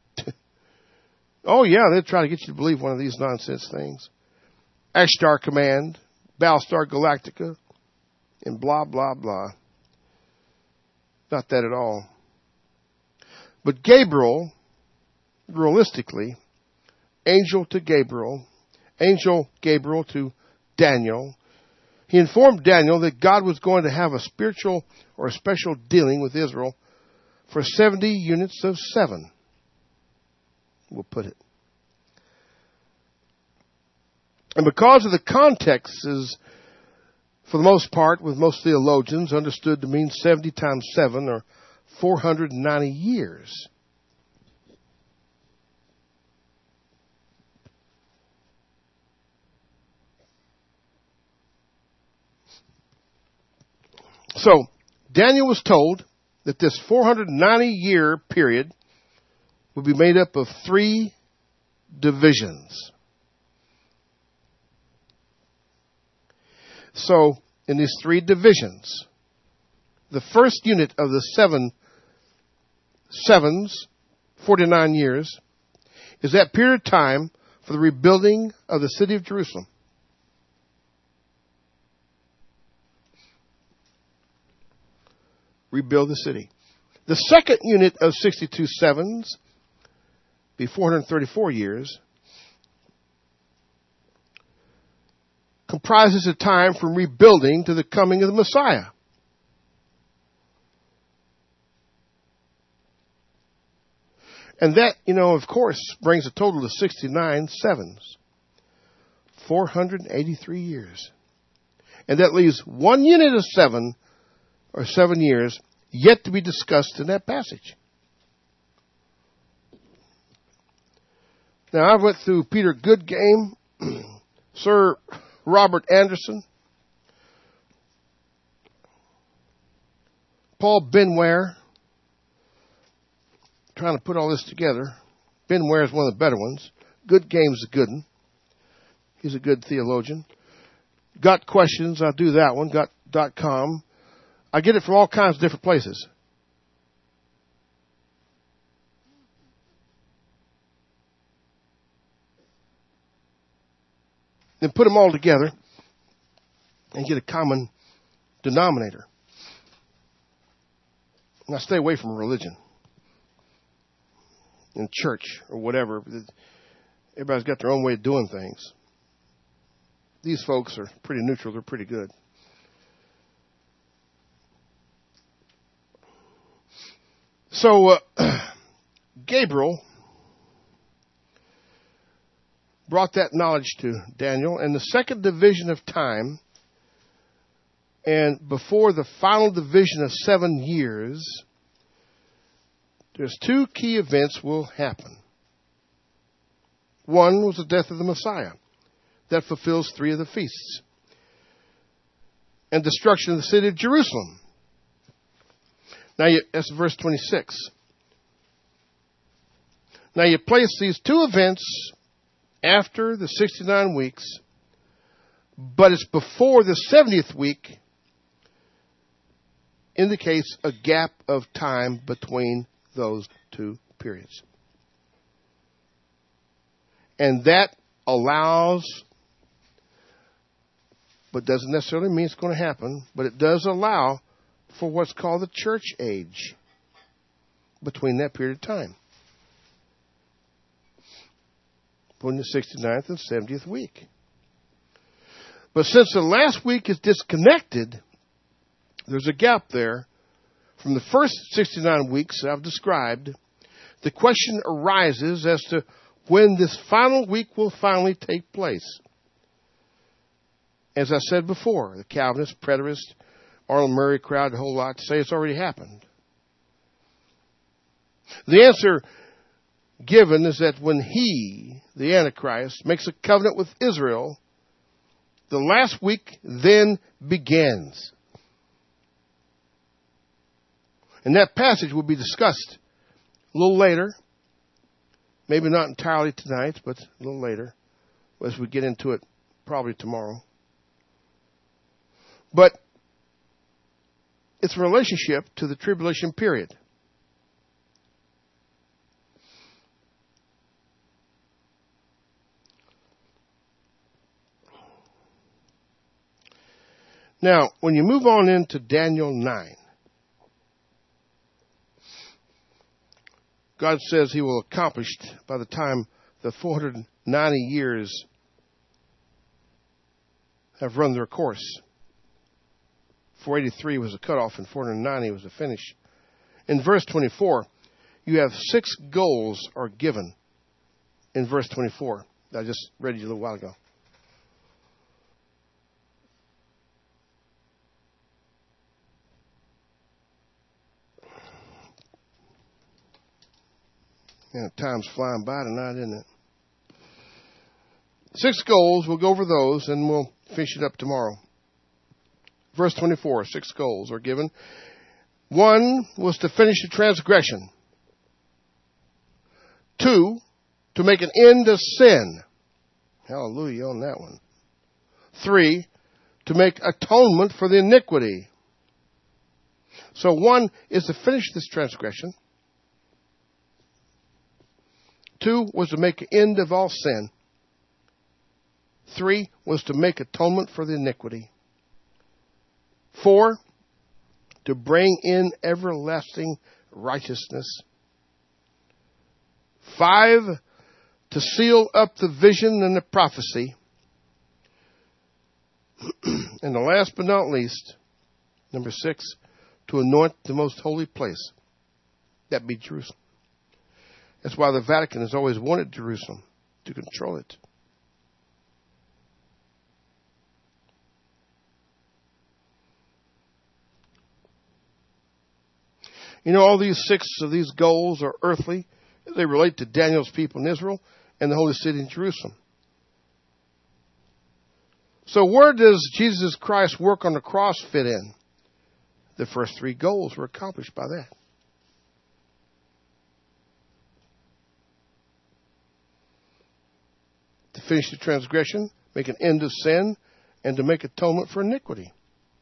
Oh, yeah, they'll try to get you to believe one of these nonsense things. Ashtar Command, Battlestar Galactica, and blah, blah, blah. Not that at all. But Gabriel, realistically, angel to Gabriel, angel Gabriel to Daniel, he informed Daniel that God was going to have a spiritual or a special dealing with Israel for seventy units of seven. We'll put it. And because of the context is, for the most part, with most theologians, understood to mean seventy times seven, or four hundred ninety years. So, Daniel was told that this four hundred ninety year period would be made up of three divisions. So, in these three divisions, the first unit of the seven sevens, forty-nine years, is that period of time for the rebuilding of the city of Jerusalem. Rebuild the city. The second unit of sixty-two sevens, be four hundred thirty-four years, comprises a time from rebuilding to the coming of the Messiah. And that, you know, of course, brings a total of sixty-nine sevens. four hundred eighty-three years. And that leaves one unit of seven, or seven years, yet to be discussed in that passage. Now, I went through Peter Goodgame, Sir Robert Anderson, Paul Benware, trying to put all this together. Benware is one of the better ones. Goodgame's a good one. He's a good theologian. Got Questions, I'll do that one, got dot com. I get it from all kinds of different places. Then put them all together and get a common denominator. Now stay away from religion and church or whatever. Everybody's got their own way of doing things. These folks are pretty neutral. They're pretty good. So, uh, Gabriel brought that knowledge to Daniel. And the second division of time, and before the final division of seven years, there's two key events will happen. One was the death of the Messiah. That fulfills three of the feasts. And destruction of the city of Jerusalem. Now, you, that's verse twenty-six. Now, you place these two events after the sixty-nine weeks, but it's before the seventieth week, indicates a gap of time between those two periods. And that allows, but doesn't necessarily mean it's going to happen, but it does allow for what's called the church age between that period of time. Between the sixty-ninth and seventieth week. But since the last week is disconnected, there's a gap there from the first sixty-nine weeks that I've described. The question arises as to when this final week will finally take place. As I said before, the Calvinist, preterist, Arnold Murray crowd, a whole lot to say it's already happened. The answer given is that when he, the Antichrist, makes a covenant with Israel, the last week then begins. And that passage will be discussed a little later. Maybe not entirely tonight, but a little later, as we get into it probably tomorrow. But it's a relationship to the tribulation period. Now, when you move on into Daniel nine, God says he will accomplish by the time the four hundred ninety years have run their course. four eighty-three was a cutoff and four hundred ninety was a finish. In verse twenty-four, you have six goals are given in verse twenty-four. I just read you a little while ago. Yeah, time's flying by tonight, isn't it? Six goals. We'll go over those, and we'll finish it up tomorrow. Verse twenty-four, six goals are given. One was to finish the transgression. Two, to make an end of sin. Hallelujah on that one. Three, to make atonement for the iniquity. So one is to finish this transgression. Two was to make an end of all sin. Three was to make atonement for the iniquity. Four, to bring in everlasting righteousness. Five, to seal up the vision and the prophecy. And the last but not least, number six, to anoint the most holy place. That be Jerusalem. That's why the Vatican has always wanted Jerusalem, to control it. You know, all these six of these goals are earthly. They relate to Daniel's people in Israel and the holy city in Jerusalem. So where does Jesus Christ's work on the cross fit in? The first three goals were accomplished by that. To finish the transgression, make an end of sin, and to make atonement for iniquity.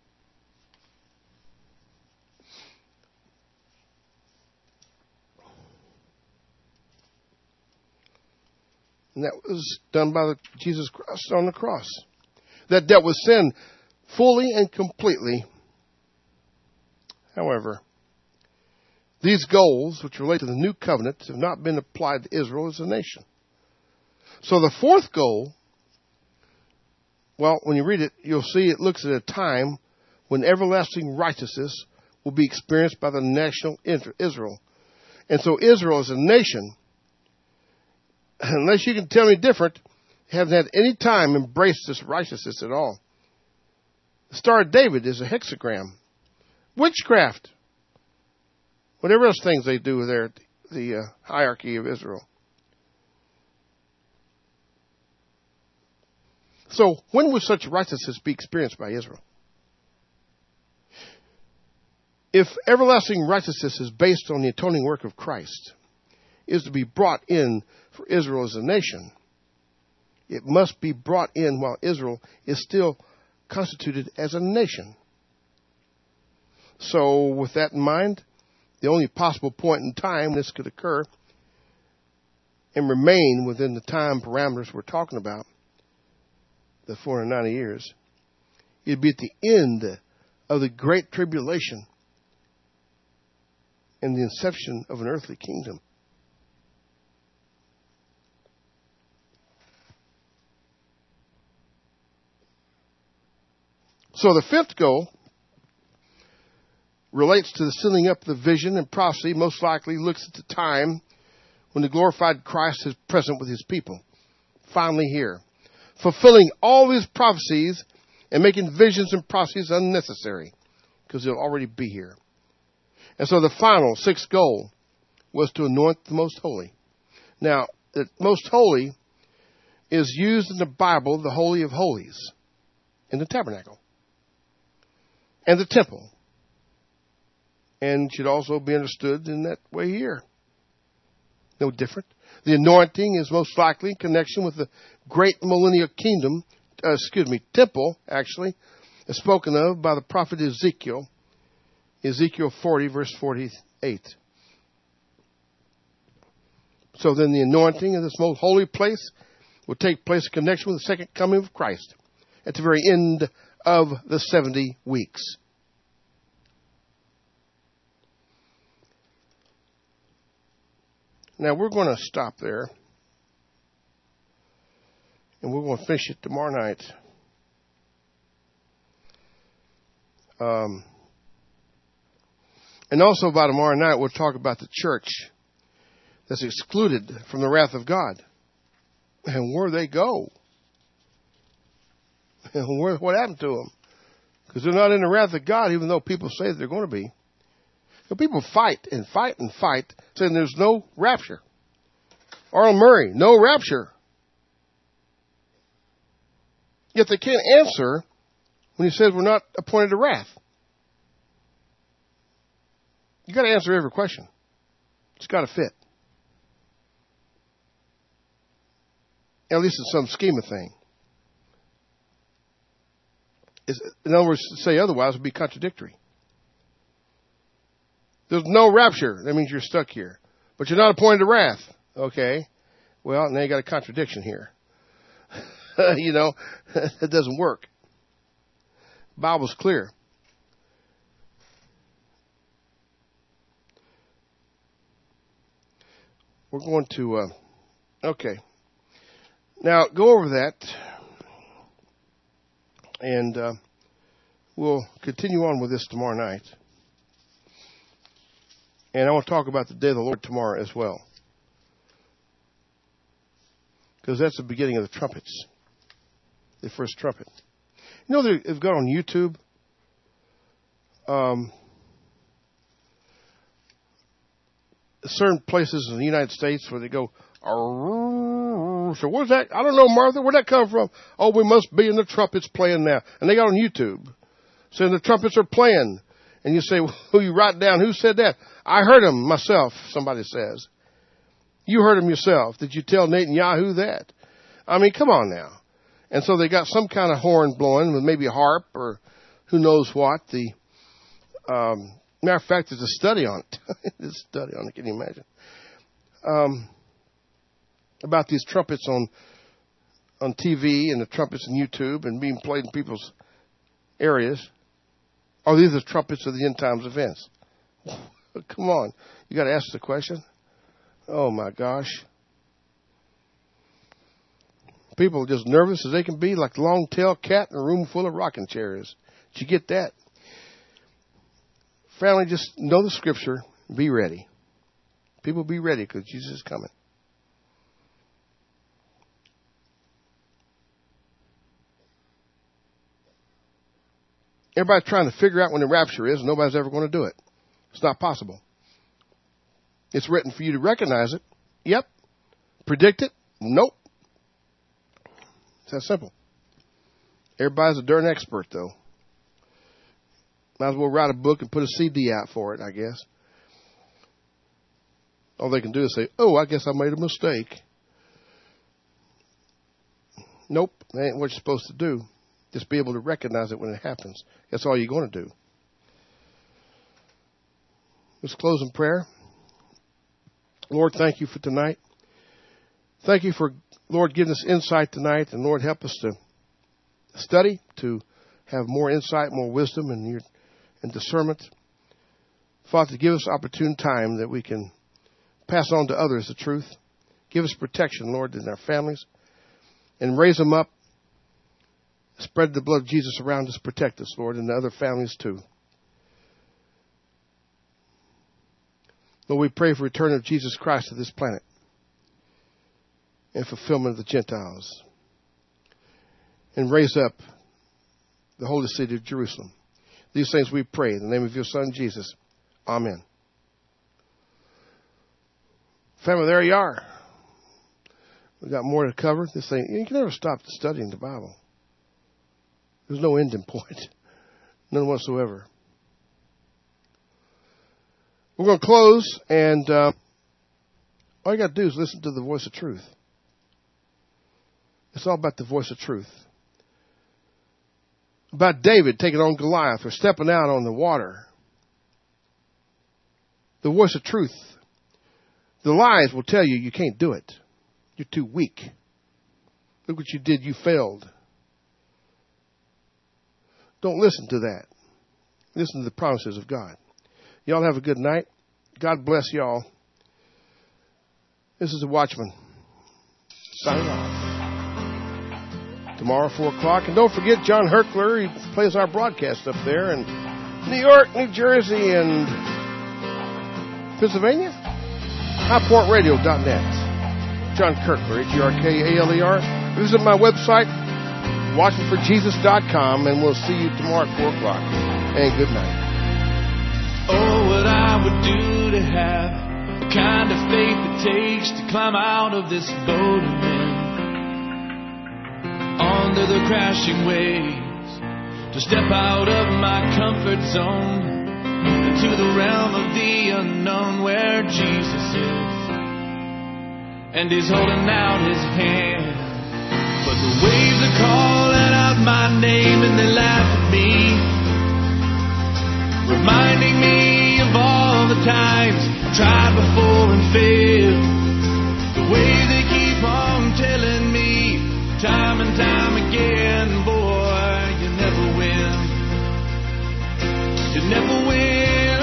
And that was done by the Jesus Christ on the cross. That dealt with sin fully and completely. However, these goals, which relate to the new covenant, have not been applied to Israel as a nation. So the fourth goal, well, when you read it, you'll see it looks at a time when everlasting righteousness will be experienced by the national Israel. And so Israel as a nation, unless you can tell me different, haven't at any time embraced this righteousness at all. The Star of David is a hexagram. Witchcraft. Whatever else things they do there at the uh, hierarchy of Israel. So, when would such righteousness be experienced by Israel? If everlasting righteousness is based on the atoning work of Christ, is to be brought in for Israel as a nation, it must be brought in while Israel is still constituted as a nation. So, with that in mind, the only possible point in time this could occur and remain within the time parameters we're talking about, the four hundred ninety years, it'd be at the end of the Great Tribulation and the inception of an earthly kingdom. So the fifth goal relates to the sealing up the vision and prophecy, most likely looks at the time when the glorified Christ is present with his people, finally here, fulfilling all these prophecies and making visions and prophecies unnecessary because they'll already be here. And so the final, sixth goal was to anoint the Most Holy. Now, the Most Holy is used in the Bible, the Holy of Holies, in the tabernacle and the temple, and should also be understood in that way here. No different. The anointing is most likely in connection with the great millennial kingdom, uh, excuse me, temple, actually, is spoken of by the prophet Ezekiel, Ezekiel forty, verse forty-eight. So then the anointing of this most holy place will take place in connection with the second coming of Christ at the very end of the seventy weeks. Now we're going to stop there, and we're going to finish it tomorrow night. Um, and also by tomorrow night, we'll talk about the church that's excluded from the wrath of God and where they go. And where, what happened to them? Because they're not in the wrath of God, even though people say they're going to be. So people fight and fight and fight, saying there's no rapture. Arnold Murray, no rapture. Yet they can't answer when he says we're not appointed to wrath. You got to answer every question. It's got to fit. At least in some scheme of thing. It's, in other words, to say otherwise would be contradictory. There's no rapture. That means you're stuck here. But you're not appointed to wrath. Okay. Well, now you got a contradiction here. You know, it doesn't work. The Bible's clear. We're going to, uh, okay. Now, go over that. And uh, we'll continue on with this tomorrow night. And I want to talk about the day of the Lord tomorrow as well. Because that's the beginning of the trumpets. The first trumpet. You know, they've got on YouTube um, certain places in the United States where they go, so where's that? I don't know, Martha. Where'd that come from? Oh, we must be in the trumpets playing now. And they got on YouTube saying the trumpets are playing. And you say, well, you write down, who said that? I heard him myself, somebody says. You heard him yourself. Did you tell Netanyahu that? I mean, come on now. And so they got some kind of horn blowing with maybe a harp or who knows what. The um, matter of fact, there's a study on it. There's a study on it. Can you imagine? Um, about these trumpets on on T V and the trumpets on YouTube and being played in people's areas. Are these the trumpets of the end times events? Come on. You got to ask the question. Oh, my gosh. People are just nervous as they can be, like the long-tailed cat in a room full of rocking chairs. Did you get that? Family, just know the scripture. Be ready. People be ready because Jesus is coming. Everybody's trying to figure out when the rapture is, and nobody's ever going to do it. It's not possible. It's written for you to recognize it. Yep. Predict it? Nope. It's that simple. Everybody's a darn expert, though. Might as well write a book and put a C D out for it, I guess. All they can do is say, oh, I guess I made a mistake. Nope, that ain't what you're supposed to do. Just be able to recognize it when it happens. That's all you're going to do. Let's close in prayer. Lord, thank you for tonight. Thank you for, Lord, giving us insight tonight. And, Lord, help us to study, to have more insight, more wisdom, and, your, and discernment. Father, give us opportune time that we can pass on to others the truth. Give us protection, Lord, in our families. And raise them up. Spread the blood of Jesus around us. Protect us, Lord, and the other families too. Lord, we pray for return of Jesus Christ to this planet and fulfillment of the Gentiles. And raise up the holy city of Jerusalem. These things we pray in the name of your Son, Jesus. Amen. Family, there you are. We've got more to cover. This thing, you can never stop studying the Bible. There's no ending point. None whatsoever. We're going to close, and uh, all you got to do is listen to the voice of truth. It's all about the voice of truth. About David taking on Goliath or stepping out on the water. The voice of truth. The lies will tell you you can't do it. You're too weak. Look what you did. You failed. Don't listen to that. Listen to the promises of God. Y'all have a good night. God bless y'all. This is the Watchman. Signing off. Tomorrow, four o'clock. And don't forget John Herkler. He plays our broadcast up there in New York, New Jersey, and Pennsylvania. high point radio dot net. John Kirkler, H E R K A L E R. Visit my website, watching for jesus dot com, and we'll see you tomorrow at four o'clock. And good night. Oh, what I would do to have the kind of faith it takes to climb out of this boat and then under the crashing waves, to step out of my comfort zone into the realm of the unknown where Jesus is. And he's holding out his hand. But the waves are calling out my name and they laugh at me, reminding me of all the times I tried before and failed. The way they keep on telling me time and time again, boy, you never win. You never win.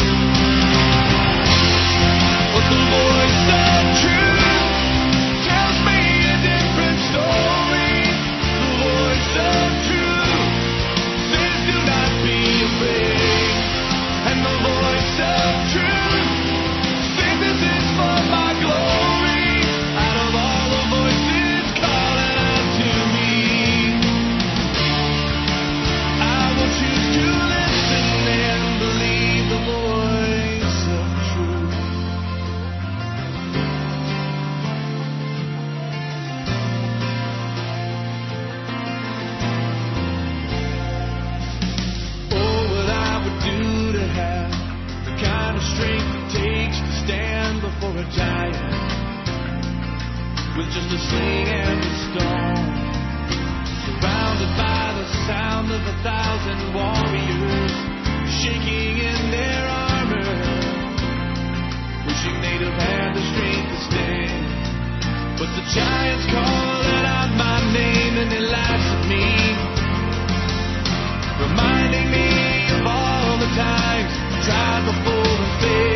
But the voice of truth tells me a different story. The voice of truth says do not be afraid. And the voice of truth says this is for my glory. Out of all the voices calling out to me, I will choose to listen and believe the voice of truth. Oh, what I would do to have the kind of strength it takes to stand before a giant with just a sling and a stone, surrounded by the sound of a thousand warriors shaking in their armor, wishing they'd have had the strength to stand. But the giants calling out my name and they laugh at me, reminding me of all the times I tried before and failed.